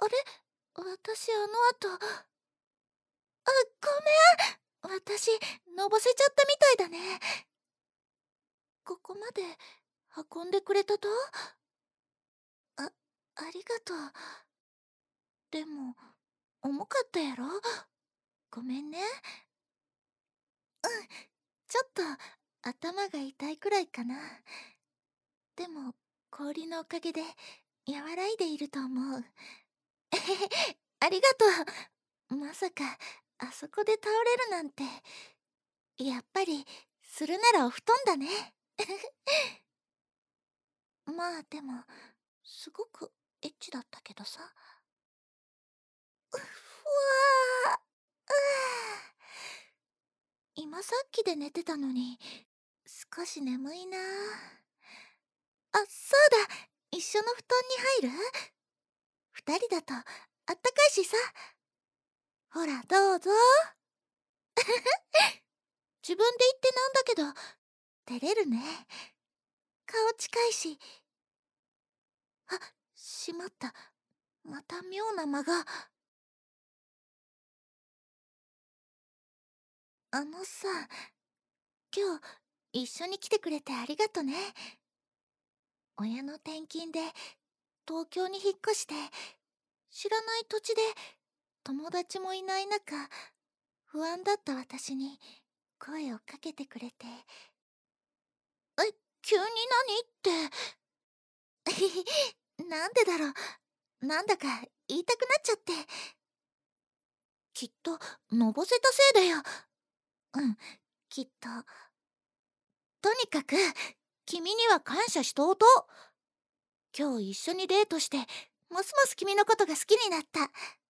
あれ、私後、ごめん。私、のぼせちゃったみたいだね。ここまで運んでくれたと？あ、ありがとう。でも、重かったやろ？ごめんね。ちょっと頭が痛いくらいかな。でも、氷のおかげで和らいでいると思う。ありがとう。まさか、あそこで倒れるなんて。やっぱり、するならお布団だね。まあでも、すごくエッチだったけどさ。ふわー。今さっきで寝てたのに、少し眠いな。あ、そうだ。一緒の布団に入る？二人だとあったかいしさ。ほら、どうぞ。自分で言ってなんだけど、照れるね。顔近いし。あ、しまった。また妙な間が。あのさ、今日一緒に来てくれてありがとね。親の転勤で東京に引っ越して、知らない土地で友達もいない中、不安だった私に声をかけてくれて。急に何って。なんでだろう。なんだか言いたくなっちゃって。きっと、のぼせたせいだよ。うん、きっと。とにかく、君には感謝しとうと。今日一緒にデートして、ますます君のことが好きになった。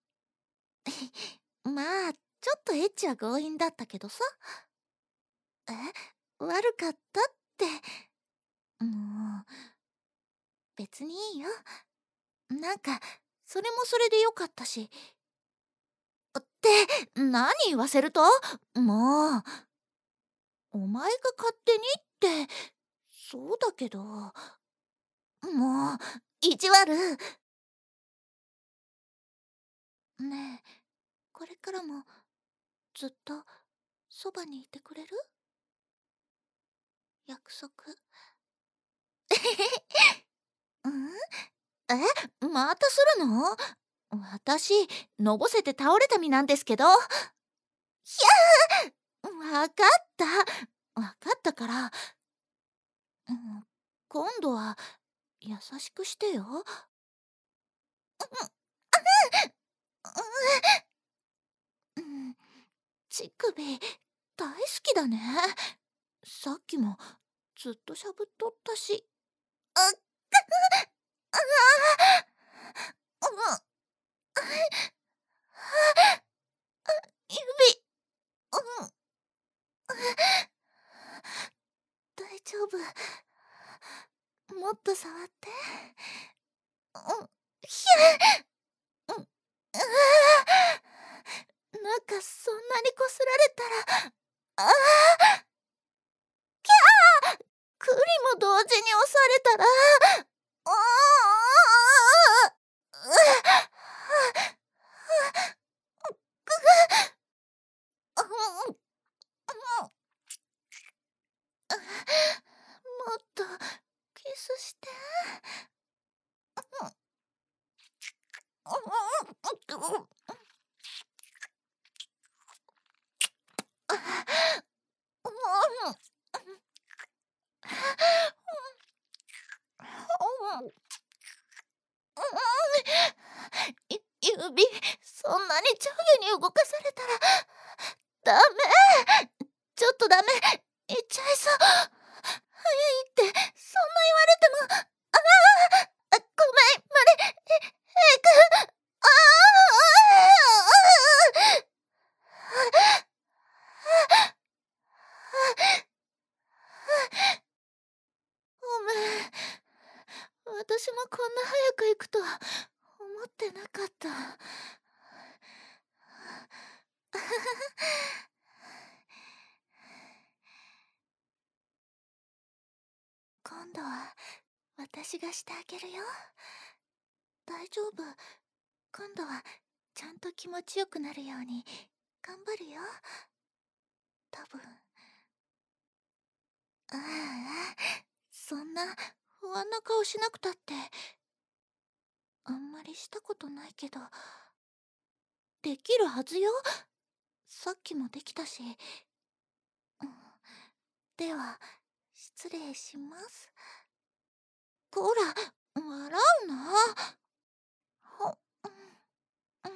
まあ、ちょっとエッチは強引だったけどさ。え、悪かったって。もう、別にいいよ。なんか、それもそれでよかったし。って、何言わせると？もう、お前が勝手にって、そうだけど。もう、意地悪。ねえ、これからもずっとそばにいてくれる？約束。うん？またするの？私、のぼせて倒れた身なんですけど。ひゃわかった。わかったから、うん、今度は優しくしてよ。うん、乳首、大好きだね。さっきもずっとしゃぶっとったし。あっ、ああ、うん、指、うん、大丈夫。もっと触って。うん、ひゃ、うん、ああ、なんかそんなにこすられたら、ああ、栗も同時に押されたら、ああ、もっとキスして。指、そんなに上下に動かされたらダメ。ちょっとダメ。言っちゃいそう。早いって、そんな言われても。ごめん、く。あごめん。私もこんな早く行くとは思ってなかった。今度は私がしてあげるよ。大丈夫今度はちゃんと気持ちよくなるように頑張るよ。多分。ああ、そんな不安な顔しなくたって。あんまりしたことないけど、できるはずよ。さっきもできたし。うん、では、失礼します。こら、笑うな。ほ、うん、うん、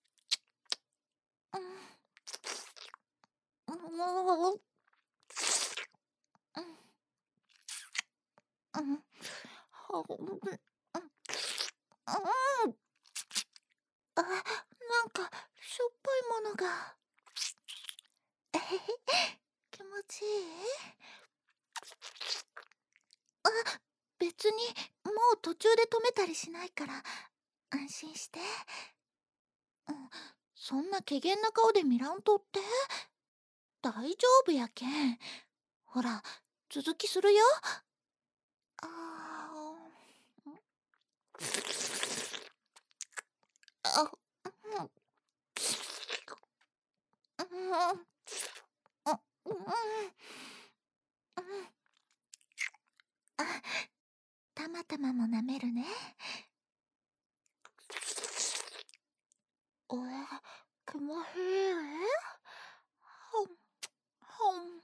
うん、もう、うん、うん、ほ、うん、うん、あ、なんか、しょっぱいものが。えへへ、気持ちいい？あ、別に、もう途中で止めたりしないから、安心して。うん、そんな怪げな顔で見らんとって。大丈夫やけん。ほら、続きするよ。あー、あ、うん、うん、うん、うん、あ、たまたまも舐めるね。おえ、気持ちいい？ほん、ほん。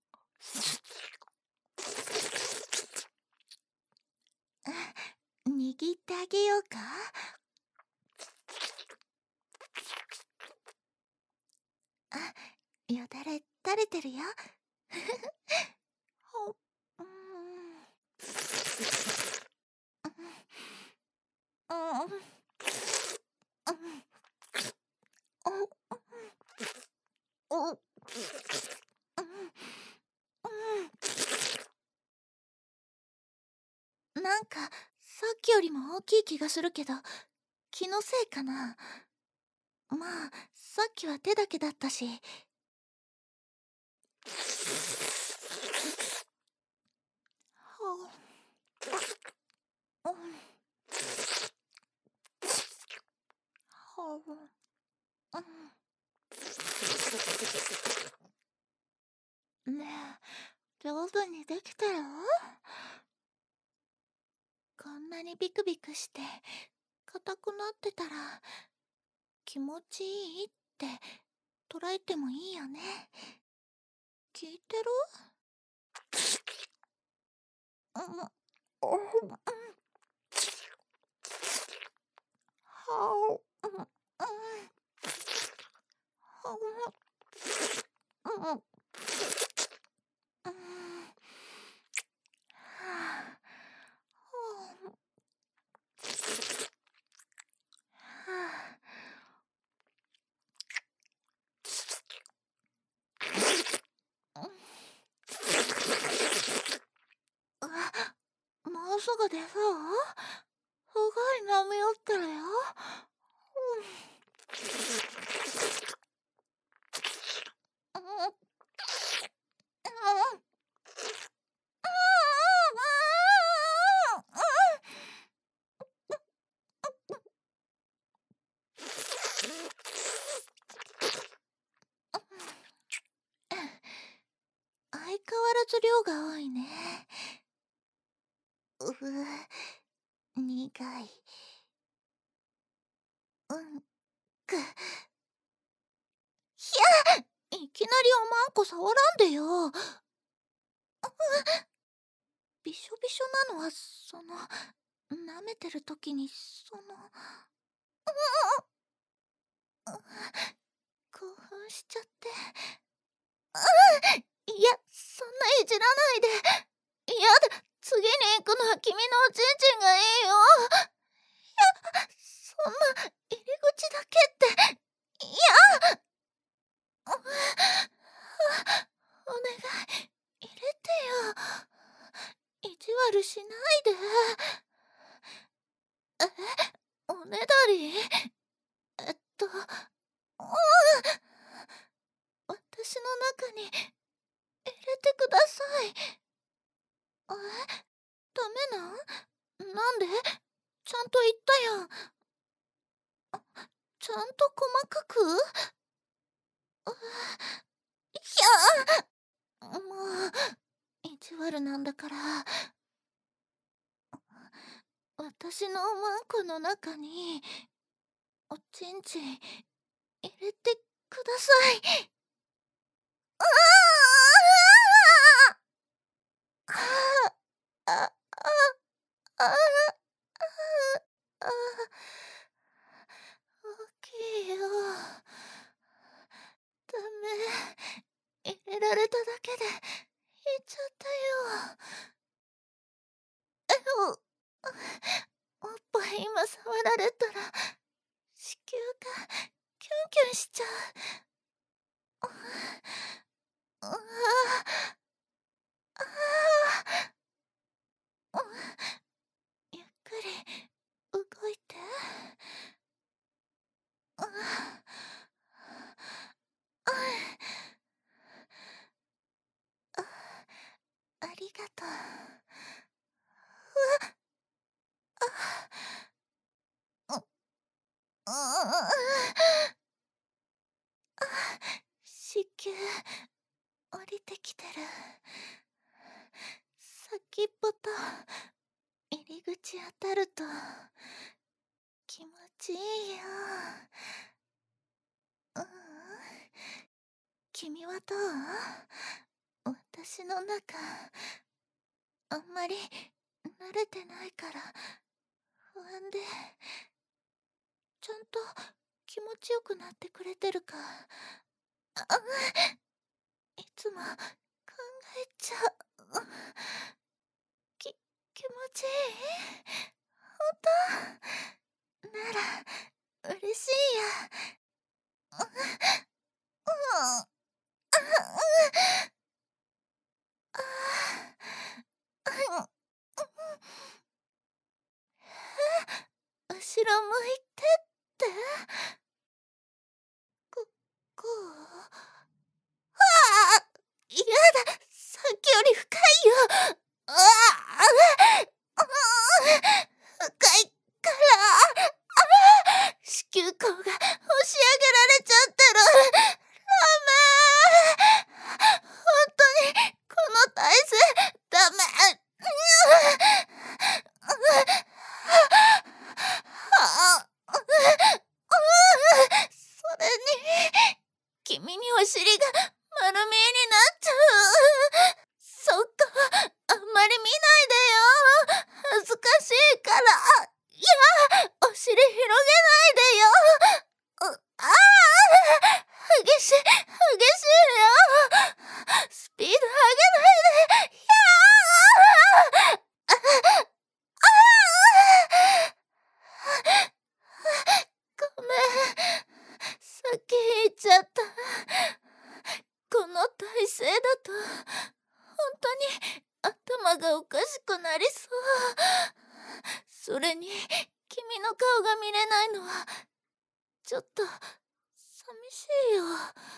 握ってあげようか？あ、よだれ垂れてるよ。ほ、うん、うん、うん、うん、うん、なんか、さっきよりも大きい気がするけど、気のせいかな。まあ、さっきは手だけだったし。はあ、うん、はあ、うん。ねえ、上手にできたよ。こんなにビクビクして硬くなってたら気持ちいいって捉えてもいいよね。聞いてる？うん、うん、うん、はあ、うん、うん、うん、うん、うん、はあ、はあ、もうすぐでさ、すごい波打ってるよ。うん、うん、うん、相変わらず量が多いね。うふ、苦い。うんく。ひゃ、いきなりおまんこ触らんでよ。びしょびしょなのは、舐めてる時に、興奮しちゃって。いや、そんないじらないで。いやだ、次に行くのは君のおちんちんがいいよ。そんな、入り口だけって。いや、お願い、入れてよ。意地悪しないで。え、おねだり？うん、私の中に入れてください。ダメなん？なんで？ちゃんと言ったやん。 ちゃんと細かく。ひゃもう意地悪なんだから、私のワンコの中におちんちん入れてください。ああああああ大きいよ。ダメ、入れられただけで言っちゃったよ。おっぱい今触られたら子宮がキュンキュンしちゃう。ああああゆっくり動いて。ああありがとう。子宮降りてきてる。先っぽと入り口当たると気持ちいいよ。君はどう？私の中あんまり慣れてないから不安で、ちゃんと気持ちよくなってくれてるか。いつも考えちゃう。気持ちいい？本当？なら嬉しいや。後ろ向いてって。ここう？やだ、さっきより深いよ。ああ深いから、子宮口が押し上げられちゃってる。ダメ。本当にこの体勢ダメ。それに君にお尻が丸見えになっちゃう。そっか、あんまり見ないでよ。恥ずかしいから。いや、お尻広げないでよ。激しいよ。スピード上げないで。ごめん、先言っちゃった。この体勢だと本当に頭がおかしくなりそう。それに君の顔が見れないのはちょっと寂しいよ。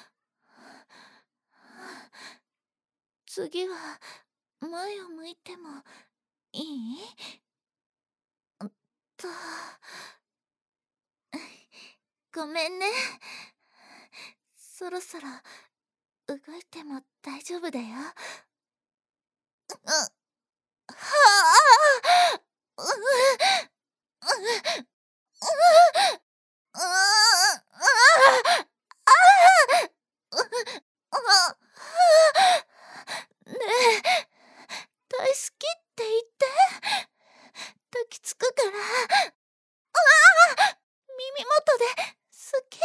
次は前を向いてもいい？とごめんね。そろそろ動いても大丈夫だよ。はねえ、大好きって言って。抱きつくから。耳元で好きって。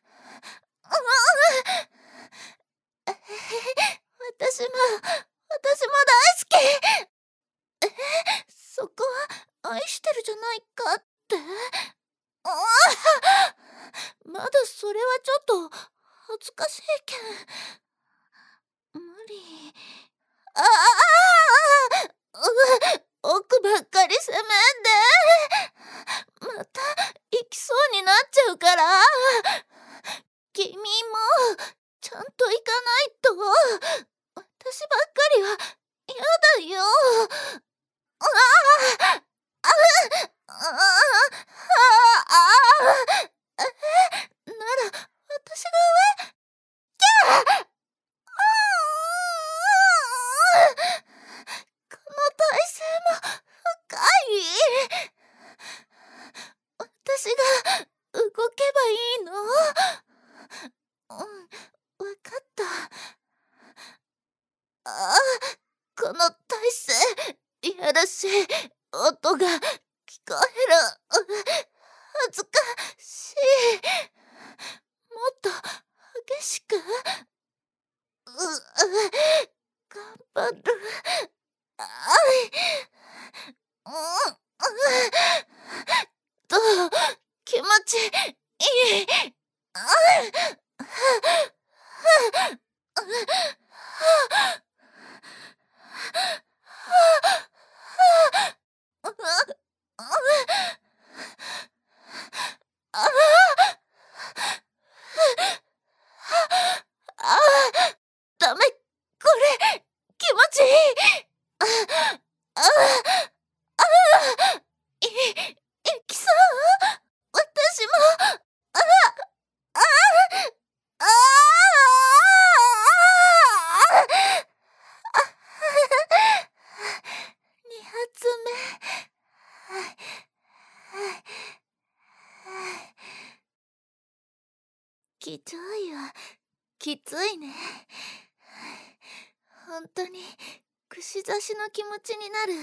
私も大好き。そこは愛してるじゃないかって。まだそれはちょっと恥ずかしいけん。無理。奥ばっかり責めんで。また行きそうになっちゃうから。君もちゃんと行かないと。私ばっかりは嫌だよ。 カエル、恥ずかしい。もっと激しく。頑張る。あい。うん。と、気持ちいい。あい。ダメ、これ、気持ちいい。ああ、いきそう？私も、ああ、あ2発目。はい、はい、きついわ。きついね。ほんとに串刺しの気持ちになる。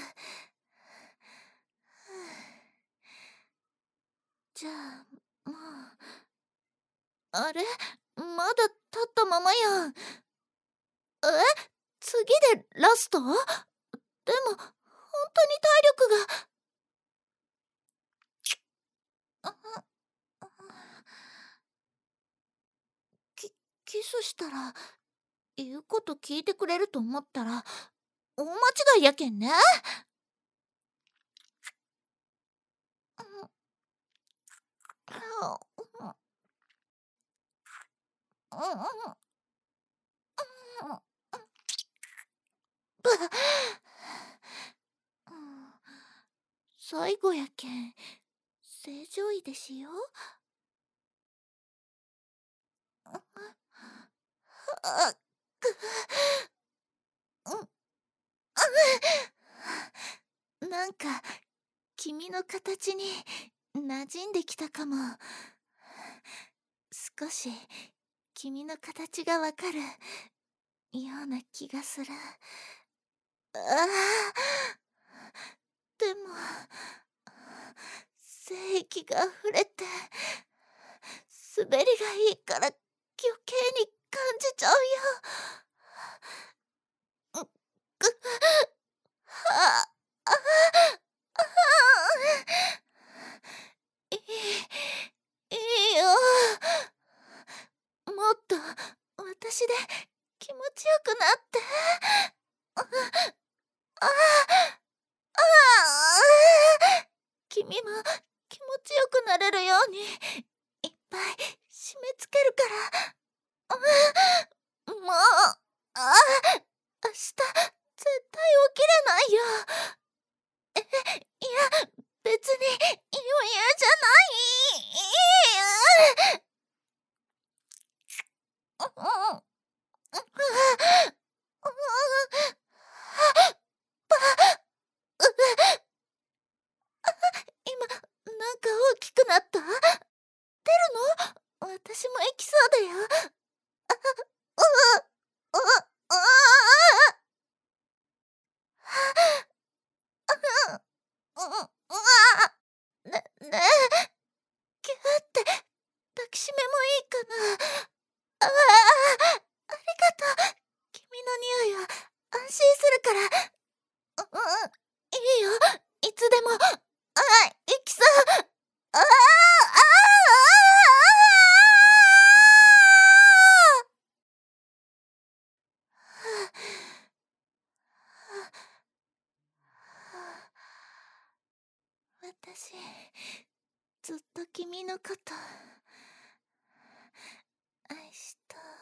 じゃあ、もう。あれ、まだ立ったままやん。次でラスト？でも、ほんとに体力が。キスしたら言うこと聞いてくれると思ったら大間違いやけんね。最後やけん正常位でしよ。なんか君の形に馴染んできたかも。少し君の形がわかるような気がする。ああ、でも精液が溢れて滑りがいいから余計に感じちゃうよ。はあ、いい、いいよ。もっと私で気持ちよくなって。ああ、君も気持ちよくなれるようにいっぱい締め付けるから。もう、明日絶対起きれないよ。いや、別に余裕じゃない。今、なんか大きくなった？出るの？私も行きそうだよ。ねえ、キューって抱きしめもいいかな。ありがとう。君の匂いは安心するから。いいよ。いつでも。行きそう。ああ、私、ずっと君のこと愛した。